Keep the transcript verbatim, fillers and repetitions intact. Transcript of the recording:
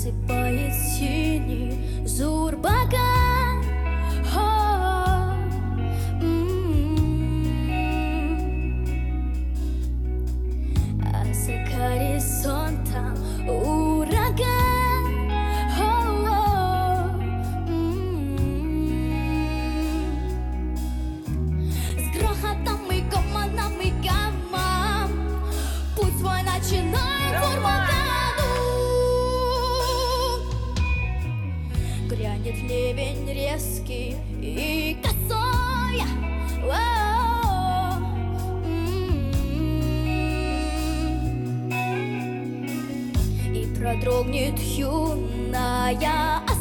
осыпает синий зурбага. А за горизонтом ураган. С грохотом и гомоном и гаммом путь свой начинает Урбагану. Грянет ливень резкий и косой. Воу. И продрогнет юная